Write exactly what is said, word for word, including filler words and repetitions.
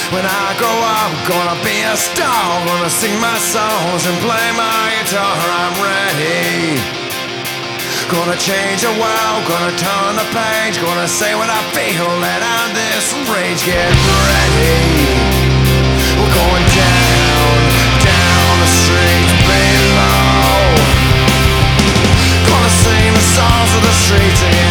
When I grow up, gonna be a star. Gonna sing my songs and play my guitar. I'm ready. Gonna change the world, gonna turn the page. Gonna say what I feel, let out this rage. Get ready. We're going down, down the streets below. Gonna sing the songs of the streets again.